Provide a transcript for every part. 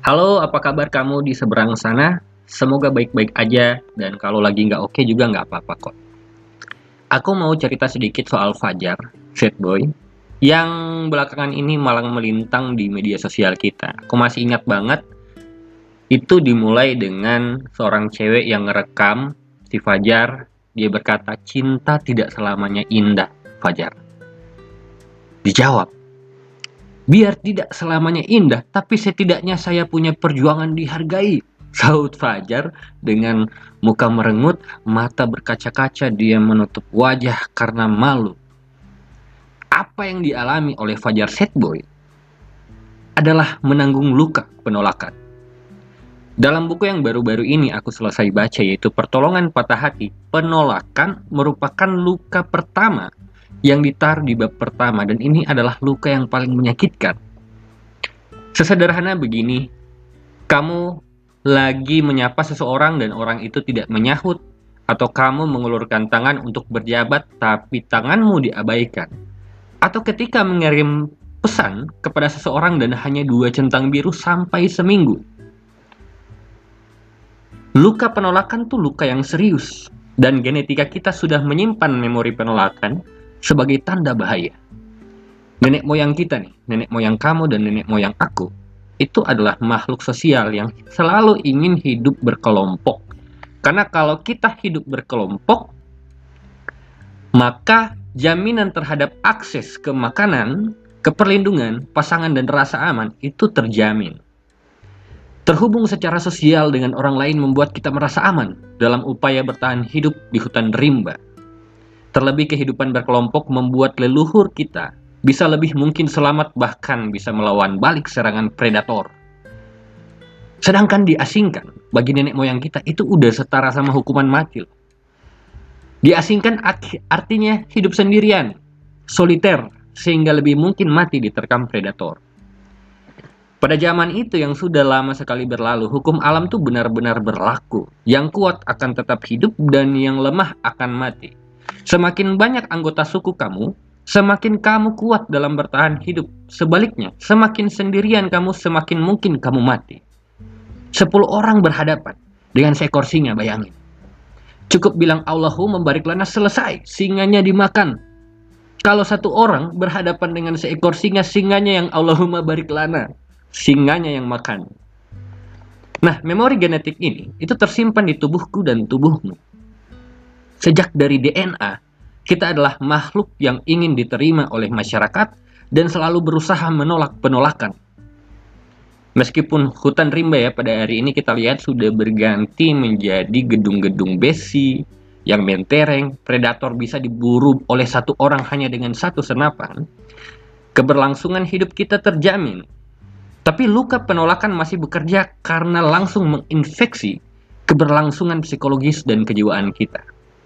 Halo, apa kabar kamu di seberang sana? Semoga baik-baik aja, dan kalau lagi nggak oke juga nggak apa-apa kok. Aku mau cerita sedikit soal Fajar, sad boy, yang belakangan ini malang melintang di media sosial kita. Aku masih ingat banget, itu dimulai dengan seorang cewek yang ngerekam si Fajar. Dia berkata, cinta tidak selamanya indah, Fajar. Dijawab, biar tidak selamanya indah, tapi setidaknya saya punya perjuangan dihargai. Saud Fajar dengan muka merengut, mata berkaca-kaca, dia menutup wajah karena malu. Apa yang dialami oleh Fajar sad boy adalah menanggung luka penolakan. Dalam buku yang baru-baru ini aku selesai baca, yaitu Pertolongan Patah Hati, penolakan merupakan luka pertama yang ditaruh di bab pertama, dan ini adalah luka yang paling menyakitkan. Sesederhana begini, kamu lagi menyapa seseorang dan orang itu tidak menyahut, atau kamu mengulurkan tangan untuk berjabat tapi tanganmu diabaikan, atau ketika mengirim pesan kepada seseorang dan hanya 2 centang biru sampai seminggu. Luka penolakan tuh luka yang serius, dan genetika kita sudah menyimpan memori penolakan sebagai tanda bahaya. Nenek moyang kita nih, nenek moyang kamu dan nenek moyang aku, itu adalah makhluk sosial yang selalu ingin hidup berkelompok. Karena kalau kita hidup berkelompok, maka jaminan terhadap akses ke makanan, ke perlindungan, pasangan, dan rasa aman itu terjamin. Terhubung secara sosial dengan orang lain membuat kita merasa aman dalam upaya bertahan hidup di hutan rimba. Terlebih kehidupan berkelompok membuat leluhur kita bisa lebih mungkin selamat, bahkan bisa melawan balik serangan predator. Sedangkan diasingkan, bagi nenek moyang kita itu udah setara sama hukuman mati. Diasingkan artinya hidup sendirian, soliter, sehingga lebih mungkin mati diterkam predator. Pada zaman itu yang sudah lama sekali berlalu, hukum alam tuh benar-benar berlaku. Yang kuat akan tetap hidup dan yang lemah akan mati. Semakin banyak anggota suku kamu, semakin kamu kuat dalam bertahan hidup. Sebaliknya, semakin sendirian kamu, semakin mungkin kamu mati. 10 orang berhadapan dengan seekor singa, bayangin. Cukup bilang Allahumma barik lana, selesai, singanya dimakan. Kalau 1 orang berhadapan dengan seekor singa, singanya yang Allahumma barik lana, singanya yang makan. Nah, memori genetik ini itu tersimpan di tubuhku dan tubuhmu. Sejak dari DNA, kita adalah makhluk yang ingin diterima oleh masyarakat dan selalu berusaha menolak penolakan. Meskipun hutan rimba ya pada hari ini kita lihat sudah berganti menjadi gedung-gedung besi yang mentereng, predator bisa diburu oleh 1 orang hanya dengan 1 senapan, keberlangsungan hidup kita terjamin. Tapi luka penolakan masih bekerja karena langsung menginfeksi keberlangsungan psikologis dan kejiwaan kita.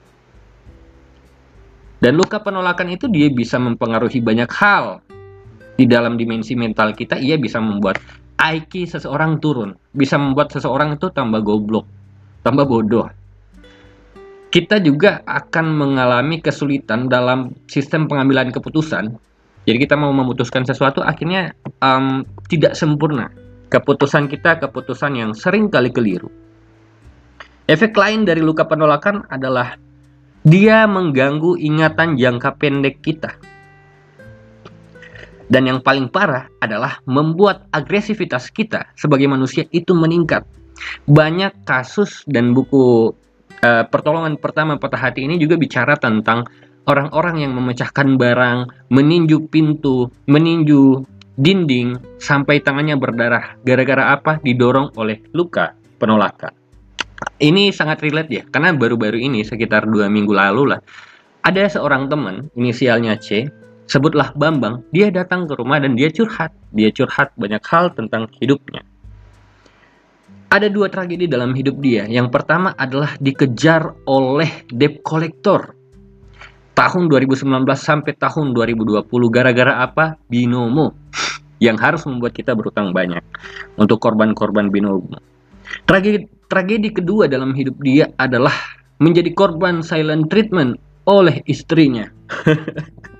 Dan luka penolakan itu dia bisa mempengaruhi banyak hal. Di dalam dimensi mental kita, ia bisa membuat IQ seseorang turun, bisa membuat seseorang itu tambah goblok, tambah bodoh. Kita juga akan mengalami kesulitan dalam sistem pengambilan keputusan. Jadi kita mau memutuskan sesuatu akhirnya tidak sempurna. Keputusan kita keputusan yang sering kali keliru. Efek lain dari luka penolakan adalah dia mengganggu ingatan jangka pendek kita. Dan yang paling parah adalah membuat agresivitas kita sebagai manusia itu meningkat. Banyak kasus dan buku Pertolongan Pertama Patah Hati ini juga bicara tentang orang-orang yang memecahkan barang, meninju pintu, meninju dinding, sampai tangannya berdarah. Gara-gara apa? Didorong oleh luka penolakan. Ini sangat relate ya, karena baru-baru ini, sekitar 2 minggu lalu lah, ada seorang teman, inisialnya C, sebutlah Bambang, dia datang ke rumah dan dia curhat. Dia curhat banyak hal tentang hidupnya. Ada 2 tragedi dalam hidup dia. Yang pertama adalah dikejar oleh debt collector. Tahun 2019 sampai tahun 2020 gara-gara apa? Binomo. Yang harus membuat kita berutang banyak untuk korban-korban binomo. Tragedi kedua dalam hidup dia adalah menjadi korban silent treatment oleh istrinya.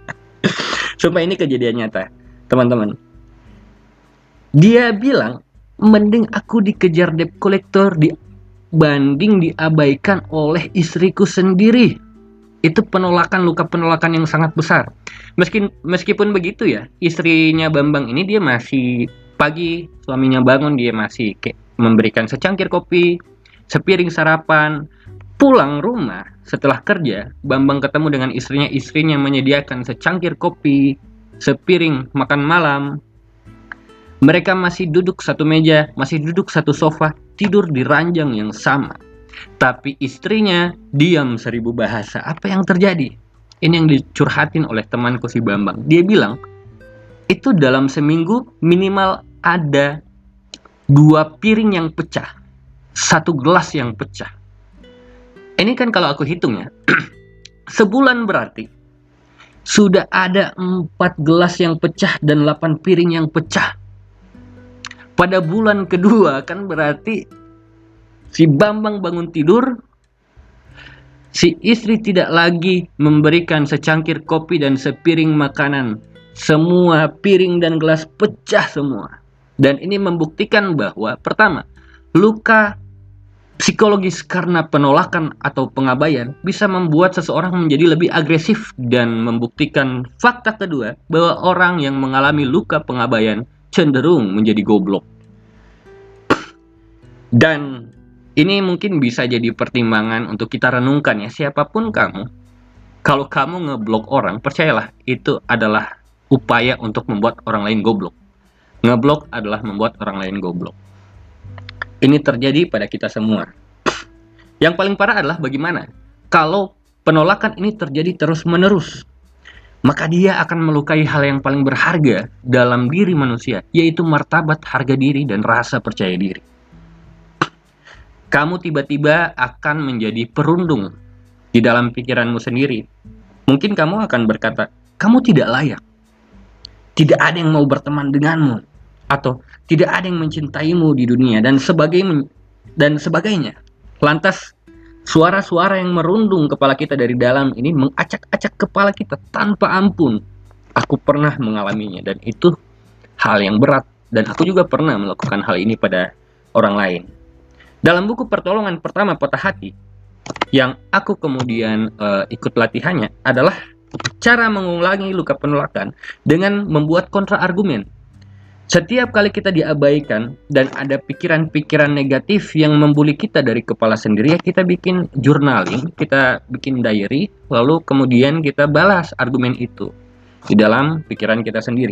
Sumpah ini kejadian nyata, teman-teman. Dia bilang Mending aku dikejar debt collector dibanding diabaikan oleh istriku sendiri. Itu luka penolakan yang sangat besar. Meskipun begitu ya, istrinya Bambang ini dia masih pagi suaminya bangun, dia masih memberikan secangkir kopi, sepiring sarapan. Pulang rumah setelah kerja, Bambang ketemu dengan istrinya menyediakan secangkir kopi, sepiring makan malam. Mereka masih duduk satu meja, masih duduk satu sofa, tidur di ranjang yang sama. Tapi istrinya diam 1000 bahasa. Apa yang terjadi? Ini yang dicurhatin oleh temanku si Bambang. Dia bilang, itu dalam seminggu minimal ada 2 piring yang pecah, 1 gelas yang pecah. Ini kan kalau aku hitung ya, sebulan berarti sudah ada 4 gelas yang pecah dan 8 piring yang pecah. Pada bulan kedua kan berarti si Bambang bangun tidur, si istri tidak lagi memberikan secangkir kopi dan sepiring makanan. Semua piring dan gelas pecah semua. Dan ini membuktikan bahwa pertama, luka psikologis karena penolakan atau pengabaian bisa membuat seseorang menjadi lebih agresif, dan membuktikan fakta kedua bahwa orang yang mengalami luka pengabaian cenderung menjadi goblok. Dan ini mungkin bisa jadi pertimbangan untuk kita renungkan ya, siapapun kamu, kalau kamu ngeblok orang, percayalah itu adalah upaya untuk membuat orang lain goblok. Ngeblok adalah membuat orang lain goblok. Ini terjadi pada kita semua. Yang paling parah adalah bagaimana kalau penolakan ini terjadi terus-menerus. Maka dia akan melukai hal yang paling berharga dalam diri manusia, yaitu martabat, harga diri, dan rasa percaya diri. Kamu tiba-tiba akan menjadi perundung di dalam pikiranmu sendiri. Mungkin kamu akan berkata, kamu tidak layak. Tidak ada yang mau berteman denganmu. Atau tidak ada yang mencintaimu di dunia, dan sebagainya. Lantas suara-suara yang merundung kepala kita dari dalam ini mengacak-acak kepala kita tanpa ampun. Aku pernah mengalaminya, dan itu hal yang berat. Dan aku juga pernah melakukan hal ini pada orang lain. Dalam buku Pertolongan Pertama Patah Hati yang aku kemudian ikut latihannya adalah cara mengulangi luka penolakan dengan membuat kontra argumen. Setiap kali kita diabaikan dan ada pikiran-pikiran negatif yang membuli kita dari kepala sendiri, ya kita bikin journaling, kita bikin diary, lalu kemudian kita balas argumen itu di dalam pikiran kita sendiri.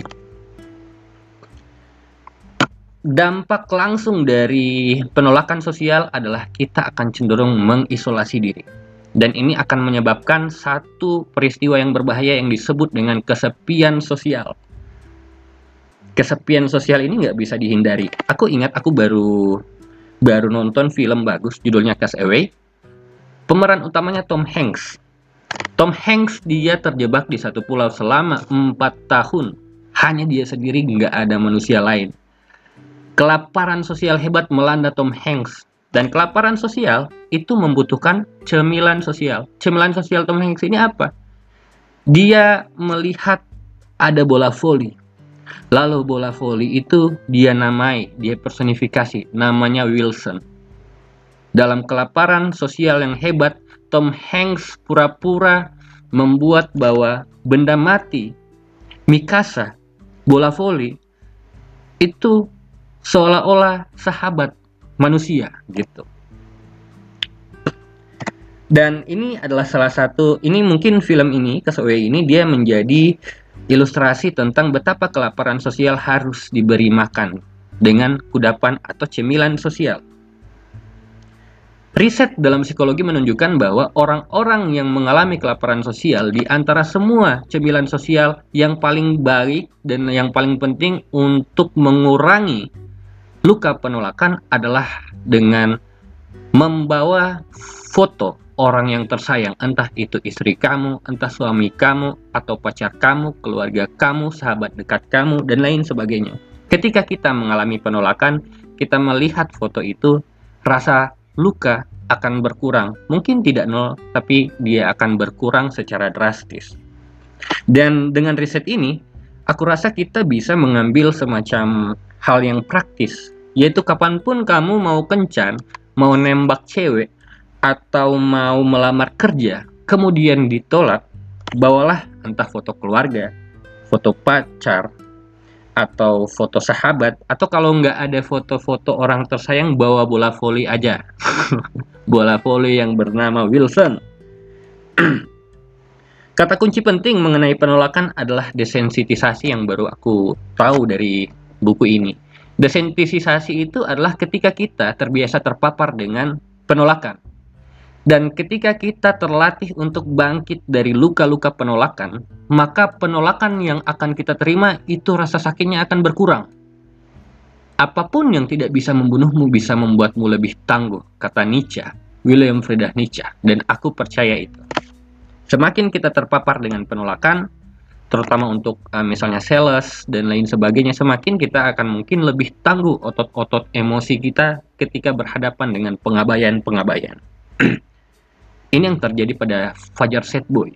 Dampak langsung dari penolakan sosial adalah kita akan cenderung mengisolasi diri. Dan ini akan menyebabkan satu peristiwa yang berbahaya yang disebut dengan kesepian sosial. Kesepian sosial ini nggak bisa dihindari. Aku ingat aku baru nonton film bagus, judulnya Cast Away. Pemeran utamanya Tom Hanks. Tom Hanks dia terjebak di satu pulau selama 4 tahun. Hanya dia sendiri, nggak ada manusia lain. Kelaparan sosial hebat melanda Tom Hanks. Dan kelaparan sosial itu membutuhkan cemilan sosial. Cemilan sosial Tom Hanks ini apa? Dia melihat ada bola voli. Lalu bola voli itu dia namai, dia personifikasi, namanya Wilson. Dalam kelaparan sosial yang hebat, Tom Hanks pura-pura membuat bahwa benda mati, Mikasa, bola voli, itu seolah-olah sahabat manusia gitu. Dan ini adalah salah satu, ini mungkin film ini, Cast Away ini, dia menjadi ilustrasi tentang betapa kelaparan sosial harus diberi makan dengan kudapan atau cemilan sosial. Riset dalam psikologi menunjukkan bahwa orang-orang yang mengalami kelaparan sosial, di antara semua cemilan sosial, yang paling baik dan yang paling penting untuk mengurangi luka penolakan adalah dengan membawa foto orang yang tersayang, entah itu istri kamu, entah suami kamu, atau pacar kamu, keluarga kamu, sahabat dekat kamu, dan lain sebagainya. Ketika kita mengalami penolakan, kita melihat foto itu, rasa luka akan berkurang. Mungkin tidak nol, tapi dia akan berkurang secara drastis. Dan dengan riset ini, aku rasa kita bisa mengambil semacam hal yang praktis Yaitu kapanpun kamu mau kencan, mau nembak cewek, atau mau melamar kerja, kemudian ditolak, bawalah entah foto keluarga, foto pacar, atau foto sahabat, atau kalau nggak ada foto-foto orang tersayang, bawa bola voli aja. Bola voli yang bernama Wilson. Kata kunci penting mengenai penolakan adalah desensitisasi yang baru aku tahu dari buku ini. Desensitisasi itu adalah ketika kita terbiasa terpapar dengan penolakan. Dan ketika kita terlatih untuk bangkit dari luka-luka penolakan, maka penolakan yang akan kita terima itu rasa sakitnya akan berkurang. Apapun yang tidak bisa membunuhmu bisa membuatmu lebih tangguh, kata Nietzsche, William Friedrich Nietzsche, dan aku percaya itu. Semakin kita terpapar dengan penolakan, terutama untuk misalnya sales dan lain sebagainya, semakin kita akan mungkin lebih tangguh otot-otot emosi kita ketika berhadapan dengan pengabaian-pengabaian. Ini yang terjadi pada Fajar Setboy.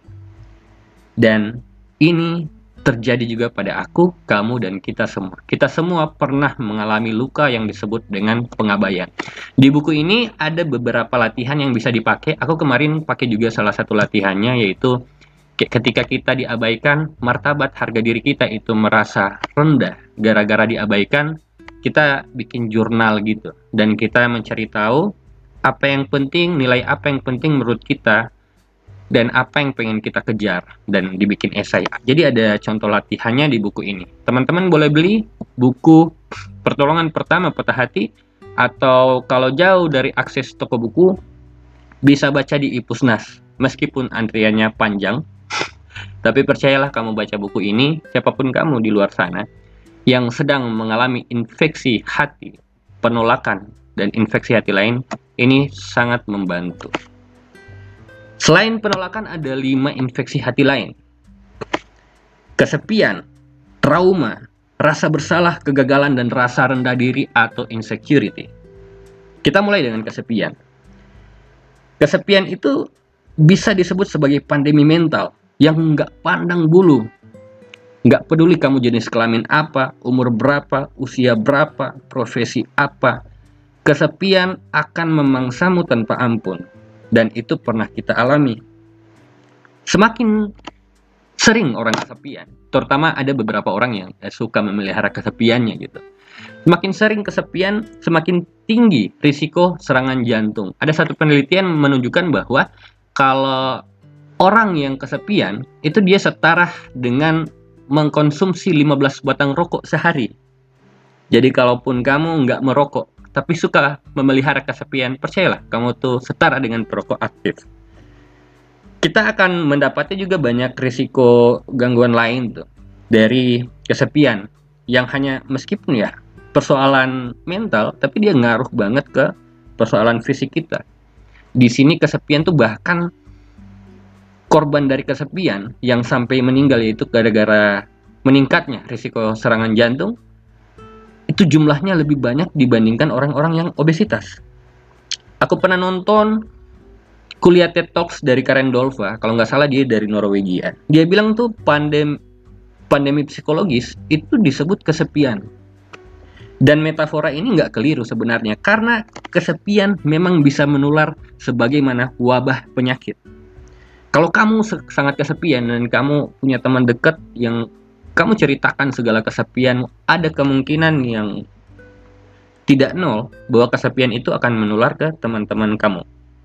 Dan ini terjadi juga pada aku, kamu, dan kita semua. Kita semua pernah mengalami luka yang disebut dengan pengabaian. Di buku ini ada beberapa latihan yang bisa dipakai. Aku kemarin pakai juga salah satu latihannya, yaitu ketika kita diabaikan, martabat harga diri kita itu merasa rendah. Gara-gara diabaikan, kita bikin jurnal gitu. Dan kita mencari tahu apa yang penting, nilai apa yang penting menurut kita, dan apa yang pengen kita kejar, dan dibikin esai. Jadi ada contoh latihannya di buku ini. Teman-teman boleh beli buku Pertolongan Pertama Patah Hati, atau kalau jauh dari akses toko buku, bisa baca di Ipusnas. Meskipun antriannya panjang, tapi percayalah kamu baca buku ini, siapapun kamu di luar sana yang sedang mengalami infeksi hati, penolakan, dan infeksi hati lain, ini sangat membantu. Selain penolakan, ada 5 infeksi hati lain. Kesepian, trauma, rasa bersalah, kegagalan, dan rasa rendah diri atau insecurity. Kita mulai dengan kesepian. Kesepian itu bisa disebut sebagai pandemi mental yang nggak pandang bulu. Nggak peduli kamu jenis kelamin apa, umur berapa, usia berapa, profesi apa. Kesepian akan memangsamu tanpa ampun, dan itu pernah kita alami. Semakin sering orang kesepian, terutama ada beberapa orang yang suka memelihara kesepiannya gitu. Semakin sering kesepian, semakin tinggi risiko serangan jantung. Ada satu penelitian menunjukkan bahwa kalau orang yang kesepian, itu dia setara dengan mengkonsumsi 15 batang rokok sehari. Jadi kalaupun kamu nggak merokok, tapi suka memelihara kesepian, percayalah, kamu tuh setara dengan perokok aktif. Kita akan mendapati juga banyak risiko gangguan lain tuh dari kesepian, yang hanya meskipun ya persoalan mental, tapi dia ngaruh banget ke persoalan fisik kita. Di sini kesepian tuh bahkan korban dari kesepian yang sampai meninggal, yaitu gara-gara meningkatnya risiko serangan jantung, itu jumlahnya lebih banyak dibandingkan orang-orang yang obesitas. Aku pernah nonton kuliah TED Talks dari Karen Dolva, kalau nggak salah dia dari Norwegia. Dia bilang tuh pandemi psikologis itu disebut kesepian. Dan metafora ini nggak keliru sebenarnya, karena kesepian memang bisa menular sebagaimana wabah penyakit. Kalau kamu sangat kesepian dan kamu punya teman dekat yang kamu ceritakan segala kesepian, ada kemungkinan yang tidak nol bahwa kesepian itu akan menular ke teman-teman kamu.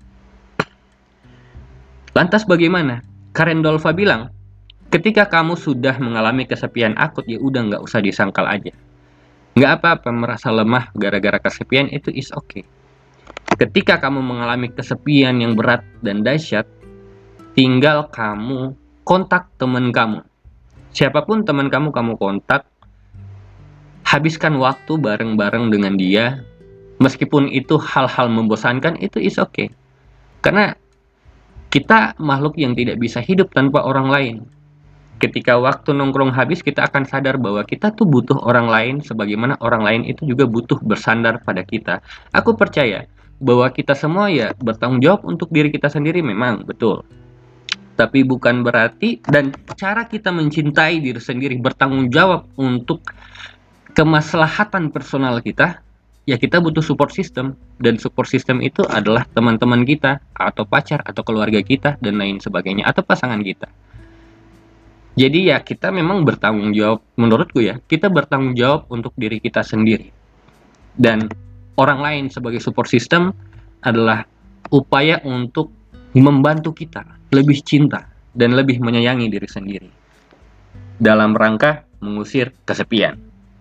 Lantas bagaimana? Karen Dolva bilang, ketika kamu sudah mengalami kesepian akut, ya udah nggak usah disangkal aja. Nggak apa-apa merasa lemah gara-gara kesepian, itu is okay. Ketika kamu mengalami kesepian yang berat dan dahsyat, tinggal kamu kontak teman kamu. Siapapun teman kamu kontak, habiskan waktu bareng-bareng dengan dia. Meskipun itu hal-hal membosankan, itu is okay. Karena kita makhluk yang tidak bisa hidup tanpa orang lain. Ketika waktu nongkrong habis, kita akan sadar bahwa kita tuh butuh orang lain, sebagaimana orang lain itu juga butuh bersandar pada kita. Aku percaya bahwa kita semua ya bertanggung jawab untuk diri kita sendiri, memang betul. Tapi bukan berarti, dan cara kita mencintai diri sendiri, bertanggung jawab untuk kemaslahatan personal kita, ya kita butuh support system, dan support system itu adalah teman-teman kita atau pacar atau keluarga kita dan lain sebagainya atau pasangan kita. Jadi ya kita memang bertanggung jawab, menurutku ya, kita bertanggung jawab untuk diri kita sendiri. Dan orang lain sebagai support system adalah upaya untuk membantu kita lebih cinta dan lebih menyayangi diri sendiri dalam rangka mengusir kesepian.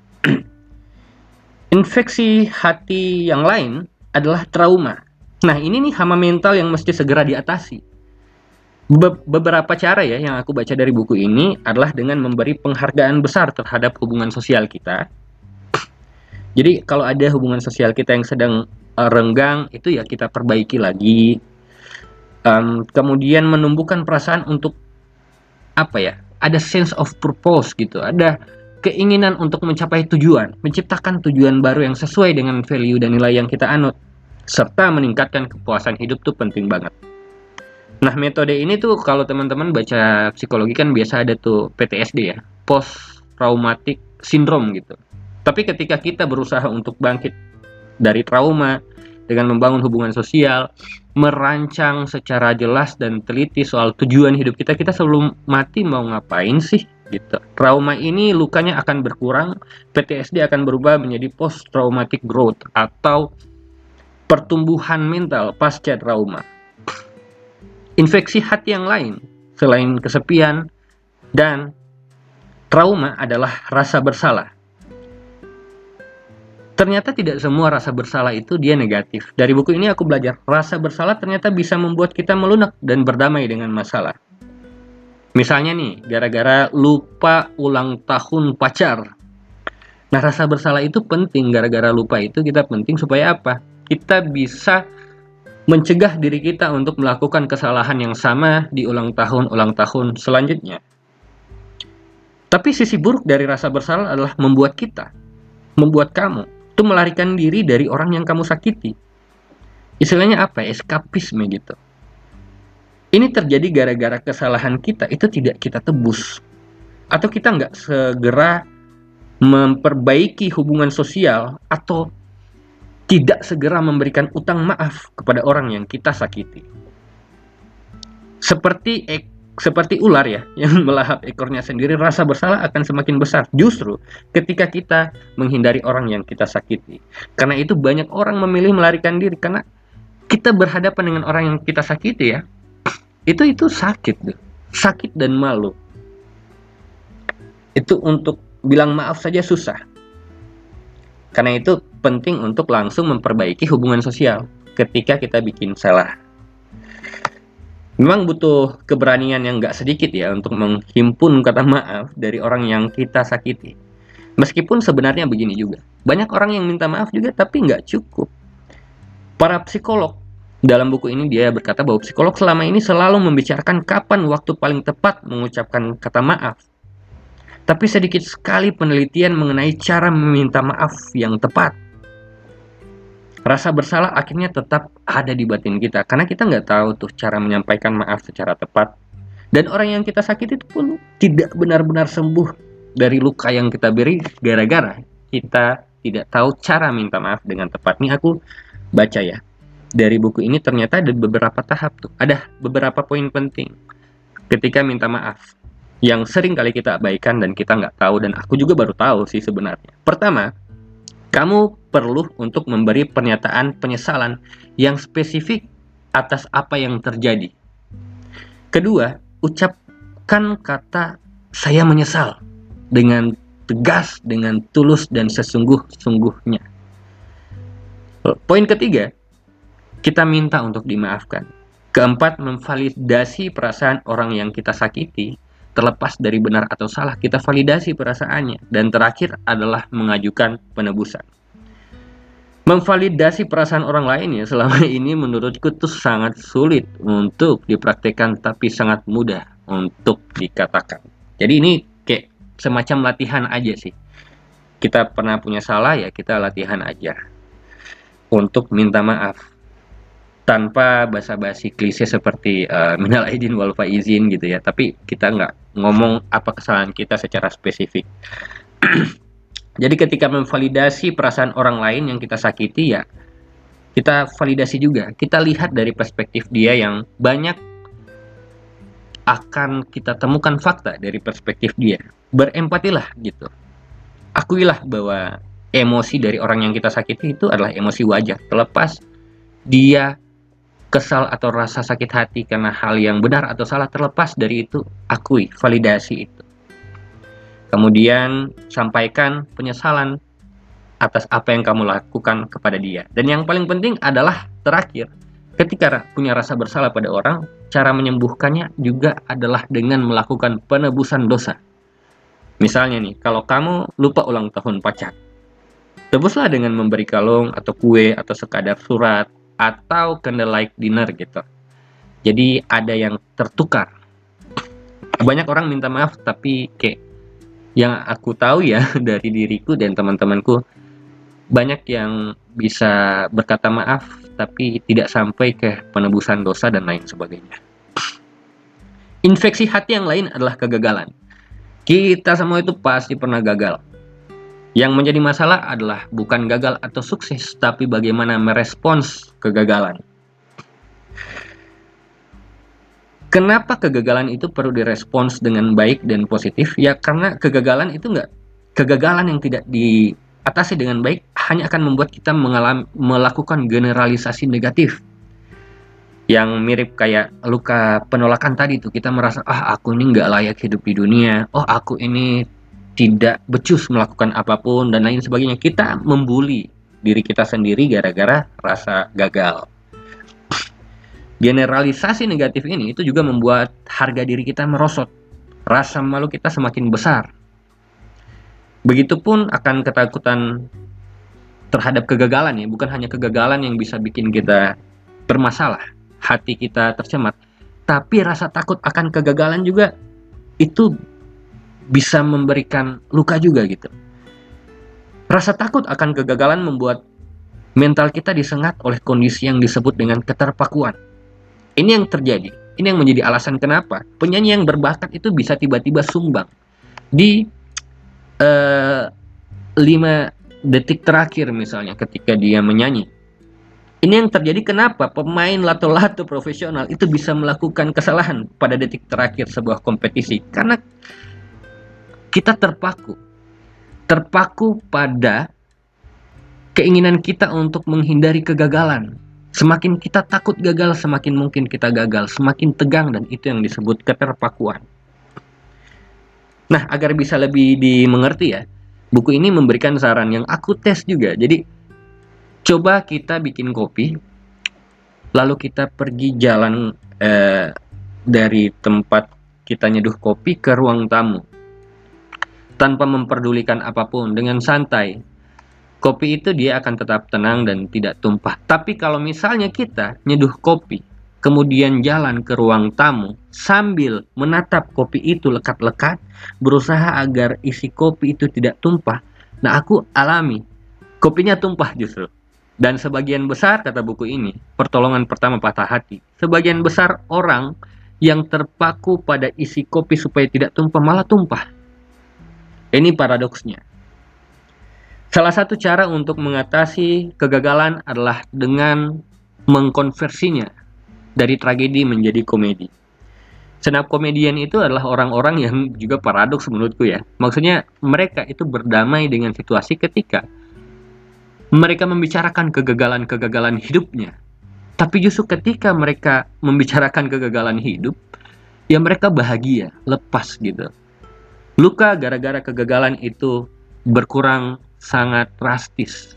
Infeksi hati yang lain adalah trauma. Nah, ini nih hama mental yang mesti segera diatasi. Beberapa cara ya yang aku baca dari buku ini adalah dengan memberi penghargaan besar terhadap hubungan sosial kita. Jadi kalau ada hubungan sosial kita yang sedang renggang, itu ya kita perbaiki lagi. Kemudian menumbuhkan perasaan untuk apa ya? Ada sense of purpose gitu. Ada keinginan untuk mencapai tujuan, menciptakan tujuan baru yang sesuai dengan value dan nilai yang kita anut, serta meningkatkan kepuasan hidup tuh penting banget. Nah, metode ini tuh kalau teman-teman baca psikologi kan biasa ada tuh PTSD ya, post traumatic syndrome gitu. Tapi ketika kita berusaha untuk bangkit dari trauma dengan membangun hubungan sosial, merancang secara jelas dan teliti soal tujuan hidup kita, kita sebelum mati mau ngapain sih gitu. Trauma ini lukanya akan berkurang, PTSD akan berubah menjadi post traumatic growth atau pertumbuhan mental pasca trauma. Infeksi hati yang lain selain kesepian dan trauma adalah rasa bersalah. Ternyata tidak semua rasa bersalah itu dia negatif. Dari buku ini aku belajar, rasa bersalah ternyata bisa membuat kita melunak dan berdamai dengan masalah. Misalnya nih, gara-gara lupa ulang tahun pacar. Nah, rasa bersalah itu penting, gara-gara lupa itu kita penting supaya apa? Kita bisa mencegah diri kita untuk melakukan kesalahan yang sama di ulang tahun selanjutnya. Tapi sisi buruk dari rasa bersalah adalah membuat kamu itu melarikan diri dari orang yang kamu sakiti. Istilahnya apa? Eskapisme gitu. Ini terjadi gara-gara kesalahan kita itu tidak kita tebus, atau kita nggak segera memperbaiki hubungan sosial, atau tidak segera memberikan utang maaf kepada orang yang kita sakiti. Seperti ular ya, yang melahap ekornya sendiri, rasa bersalah akan semakin besar justru ketika kita menghindari orang yang kita sakiti. Karena itu banyak orang memilih melarikan diri, karena kita berhadapan dengan orang yang kita sakiti ya, itu sakit dan malu. Itu untuk bilang maaf saja susah. Karena itu penting untuk langsung memperbaiki hubungan sosial ketika kita bikin salah. Memang butuh keberanian yang gak sedikit ya untuk menghimpun kata maaf dari orang yang kita sakiti. Meskipun sebenarnya begini juga, banyak orang yang minta maaf juga tapi gak cukup. Para psikolog, dalam buku ini dia berkata bahwa psikolog selama ini selalu membicarakan kapan waktu paling tepat mengucapkan kata maaf. Tapi sedikit sekali penelitian mengenai cara meminta maaf yang tepat. Rasa bersalah akhirnya tetap ada di batin kita, karena kita nggak tahu tuh cara menyampaikan maaf secara tepat. Dan orang yang kita sakiti itu pun tidak benar-benar sembuh dari luka yang kita beri, gara-gara kita tidak tahu cara minta maaf dengan tepat. Ini aku baca ya, dari buku ini ternyata ada beberapa tahap tuh. Ada beberapa poin penting ketika minta maaf yang sering kali kita abaikan dan kita nggak tahu, dan aku juga baru tahu sih sebenarnya. Pertama, kamu perlu untuk memberi pernyataan penyesalan yang spesifik atas apa yang terjadi. Kedua, ucapkan kata saya menyesal dengan tegas, dengan tulus dan sesungguh-sungguhnya. Poin ketiga, kita minta untuk dimaafkan. Keempat, memvalidasi perasaan orang yang kita sakiti. Terlepas dari benar atau salah, kita validasi perasaannya. Dan terakhir adalah mengajukan penebusan. Memvalidasi perasaan orang lain ya, selama ini menurutku tuh sangat sulit untuk dipraktekkan, tapi sangat mudah untuk dikatakan. Jadi ini kayak semacam latihan aja sih. Kita pernah punya salah ya, kita latihan aja untuk minta maaf tanpa basa-basi klise seperti minal aidin wal faizin gitu ya, tapi kita nggak ngomong apa kesalahan kita secara spesifik. Jadi ketika memvalidasi perasaan orang lain yang kita sakiti, ya kita validasi juga. Kita lihat dari perspektif dia yang banyak akan kita temukan fakta dari perspektif dia. Berempatilah gitu. Akuilah bahwa emosi dari orang yang kita sakiti itu adalah emosi wajar. Terlepas dia kesal atau rasa sakit hati karena hal yang benar atau salah, terlepas dari itu, akui, validasi itu. Kemudian sampaikan penyesalan atas apa yang kamu lakukan kepada dia. Dan yang paling penting adalah terakhir, ketika punya rasa bersalah pada orang, cara menyembuhkannya juga adalah dengan melakukan penebusan dosa. Misalnya nih, kalau kamu lupa ulang tahun pacar, tebuslah dengan memberi kalung atau kue atau sekadar surat atau candlelight dinner gitu. Jadi ada yang tertukar. Banyak orang minta maaf, tapi kayak yang aku tahu ya dari diriku dan teman-temanku, banyak yang bisa berkata maaf tapi tidak sampai ke penebusan dosa dan lain sebagainya. Infeksi hati yang lain adalah kegagalan. Kita semua itu pasti pernah gagal. Yang menjadi masalah adalah bukan gagal atau sukses, tapi bagaimana merespons kegagalan. Kenapa kegagalan itu perlu direspons dengan baik dan positif? Ya karena kegagalan itu kegagalan yang tidak diatasi dengan baik hanya akan membuat kita melakukan generalisasi negatif. Yang mirip kayak luka penolakan tadi tuh, kita merasa aku ini nggak layak hidup di dunia, aku ini tidak becus melakukan apapun dan lain sebagainya. Kita membuli diri kita sendiri gara-gara rasa gagal. Generalisasi negatif ini itu juga membuat harga diri kita merosot, rasa malu kita semakin besar. Begitupun akan ketakutan terhadap kegagalan ya, bukan hanya kegagalan yang bisa bikin kita bermasalah, hati kita tercemar, tapi rasa takut akan kegagalan juga itu bisa memberikan luka juga gitu. Rasa takut akan kegagalan membuat mental kita disengat oleh kondisi yang disebut dengan keterpakuan. Ini yang terjadi. Ini yang menjadi alasan kenapa penyanyi yang berbakat itu bisa tiba-tiba sumbang di 5 detik terakhir misalnya ketika dia menyanyi. Ini yang terjadi kenapa pemain lato-lato profesional itu bisa melakukan kesalahan pada detik terakhir sebuah kompetisi. Karena kita terpaku pada keinginan kita untuk menghindari kegagalan. Semakin kita takut gagal, semakin mungkin kita gagal, semakin tegang, dan itu yang disebut keterpakuan. Nah, agar bisa lebih dimengerti ya, buku ini memberikan saran yang aku tes juga. Jadi, coba kita bikin kopi, lalu kita pergi jalan dari tempat kita nyeduh kopi ke ruang tamu. Tanpa memperdulikan apapun, dengan santai. Kopi itu dia akan tetap tenang dan tidak tumpah. Tapi kalau misalnya kita nyeduh kopi, kemudian jalan ke ruang tamu, sambil menatap kopi itu lekat-lekat, berusaha agar isi kopi itu tidak tumpah. Nah, aku alami, kopinya tumpah justru. Dan sebagian besar, kata buku ini, pertolongan pertama patah hati. Sebagian besar orang yang terpaku pada isi kopi supaya tidak tumpah, malah tumpah. Ini paradoksnya. Salah satu cara untuk mengatasi kegagalan adalah dengan mengkonversinya dari tragedi menjadi komedi. Stand-up comedian itu adalah orang-orang yang juga paradoks menurutku ya. Maksudnya mereka itu berdamai dengan situasi ketika mereka membicarakan kegagalan-kegagalan hidupnya. Tapi justru ketika mereka membicarakan kegagalan hidup, ya mereka bahagia, lepas gitu. Luka gara-gara kegagalan itu berkurang sangat drastis.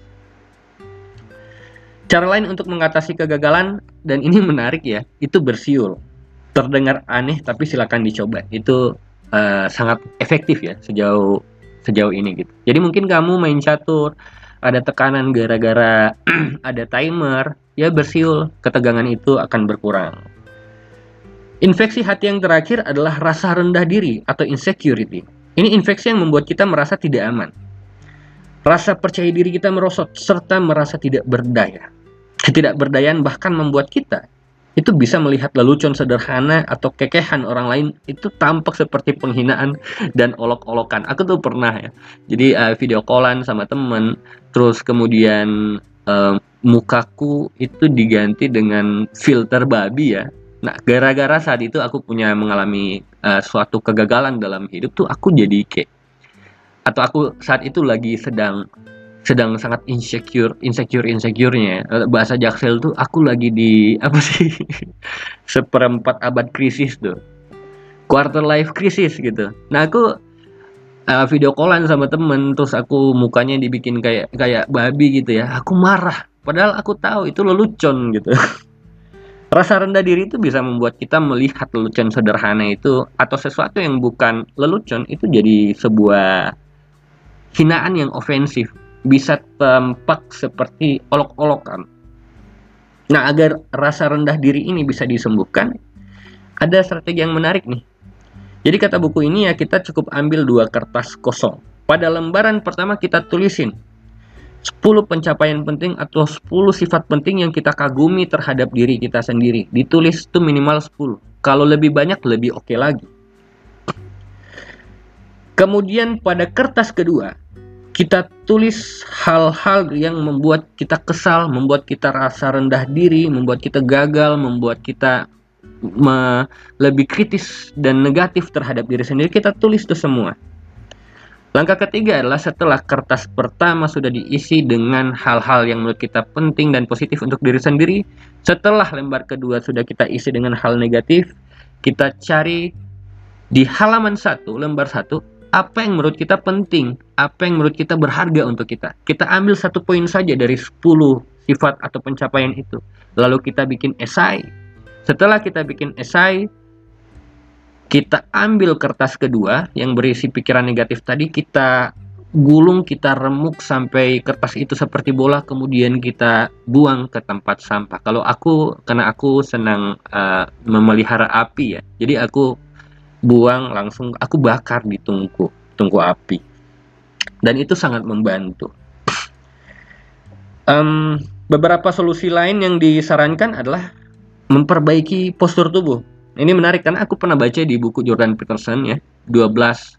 Cara lain untuk mengatasi kegagalan, dan ini menarik ya, itu bersiul. Terdengar aneh tapi silakan dicoba. Itu sangat efektif ya sejauh ini gitu. Jadi mungkin kamu main catur, ada tekanan gara-gara ada timer, ya bersiul, ketegangan itu akan berkurang. Infeksi hati yang terakhir adalah rasa rendah diri atau insecurity. Ini infeksi yang membuat kita merasa tidak aman. Rasa percaya diri kita merosot, serta merasa tidak berdaya. Ketidakberdayaan bahkan membuat kita itu bisa melihat lelucon sederhana atau kekehan orang lain itu tampak seperti penghinaan dan olok-olokan. Aku tuh pernah ya, jadi video callan sama temen, terus kemudian mukaku itu diganti dengan filter babi ya. Nah, gara-gara saat itu aku mengalami suatu kegagalan dalam hidup tuh, aku jadi kayak, atau aku saat itu lagi sedang sangat insecure-nya. Bahasa Jaksel tuh aku lagi di apa sih? Seperempat abad krisis tuh. Quarter life crisis gitu. Nah, aku video callan sama temen, terus aku mukanya dibikin kayak kayak babi gitu ya. Aku marah. Padahal aku tahu itu lelucon gitu. Rasa rendah diri itu bisa membuat kita melihat lelucon sederhana itu atau sesuatu yang bukan lelucon itu jadi sebuah hinaan yang ofensif, bisa tampak seperti olok-olokan. Nah, agar rasa rendah diri ini bisa disembuhkan, ada strategi yang menarik nih. Jadi kata buku ini ya, kita cukup ambil 2 kertas kosong. Pada lembaran pertama kita tulisin 10 pencapaian penting atau 10 sifat penting yang kita kagumi terhadap diri kita sendiri. Ditulis itu minimal 10. Kalau lebih banyak lebih oke lagi. Kemudian pada kertas kedua, kita tulis hal-hal yang membuat kita kesal, membuat kita rasa rendah diri, membuat kita gagal, membuat kita lebih kritis dan negatif terhadap diri sendiri. Kita tulis itu semua. Langkah ketiga adalah setelah kertas pertama sudah diisi dengan hal-hal yang menurut kita penting dan positif untuk diri sendiri, setelah lembar kedua sudah kita isi dengan hal negatif, kita cari di halaman 1, lembar 1, apa yang menurut kita penting, apa yang menurut kita berharga untuk kita. Kita ambil 1 poin saja dari 10 sifat atau pencapaian itu. Lalu kita bikin esai. Setelah kita bikin esai, kita ambil kertas kedua yang berisi pikiran negatif tadi, kita gulung, kita remuk sampai kertas itu seperti bola, kemudian kita buang ke tempat sampah. Kalau aku, karena aku senang memelihara api ya, jadi aku buang langsung, aku bakar di tungku api, dan itu sangat membantu. Beberapa solusi lain yang disarankan adalah memperbaiki postur tubuh. Ini menarik karena aku pernah baca di buku Jordan Peterson ya, 12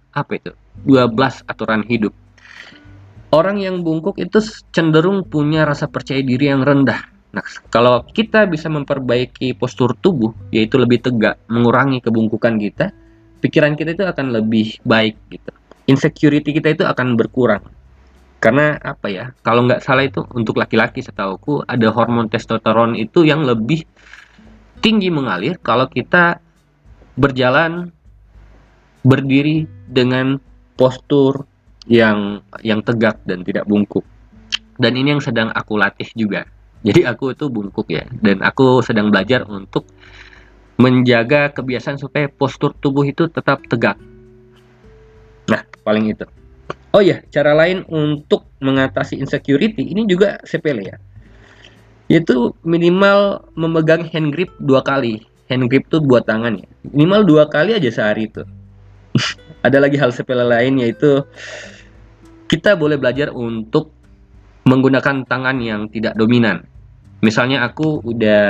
aturan hidup. Orang yang bungkuk itu cenderung punya rasa percaya diri yang rendah. Nah, kalau kita bisa memperbaiki postur tubuh, yaitu lebih tegak, mengurangi kebungkukan kita, pikiran kita itu akan lebih baik gitu. Insecurity kita itu akan berkurang. Karena apa ya, kalau nggak salah itu untuk laki-laki setauku ada hormon testosteron itu yang lebih tinggi mengalir kalau kita berjalan, berdiri dengan postur yang tegak dan tidak bungkuk. Dan ini yang sedang aku latih juga. Jadi aku itu bungkuk ya, dan aku sedang belajar untuk menjaga kebiasaan supaya postur tubuh itu tetap tegak. Nah, paling itu. Oh ya, cara lain untuk mengatasi insecurity ini juga sepele ya. Yaitu minimal memegang hand grip 2 kali. Hand grip tuh buat tangan ya. Minimal 2 kali aja sehari itu. Ada lagi hal sepele lain, yaitu kita boleh belajar untuk menggunakan tangan yang tidak dominan. Misalnya aku udah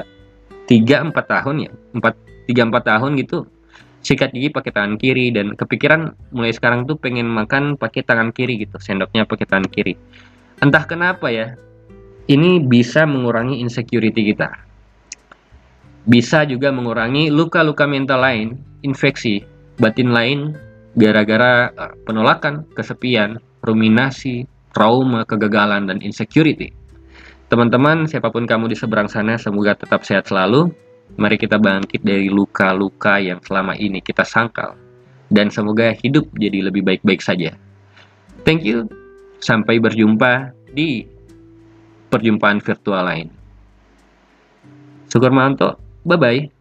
3-4 tahun ya, 3-4 tahun gitu, sikat gigi pakai tangan kiri, dan kepikiran mulai sekarang tuh pengen makan pakai tangan kiri gitu, sendoknya pakai tangan kiri. Entah kenapa ya, ini bisa mengurangi insecurity kita. Bisa juga mengurangi luka-luka mental lain, infeksi batin lain, gara-gara penolakan, kesepian, ruminasi, trauma, kegagalan, dan insecurity. Teman-teman, siapapun kamu di seberang sana, semoga tetap sehat selalu. Mari kita bangkit dari luka-luka yang selama ini kita sangkal. Dan semoga hidup jadi lebih baik-baik saja. Thank you. Sampai berjumpa di perjumpaan virtual lain. Sugor Mahanto, bye-bye.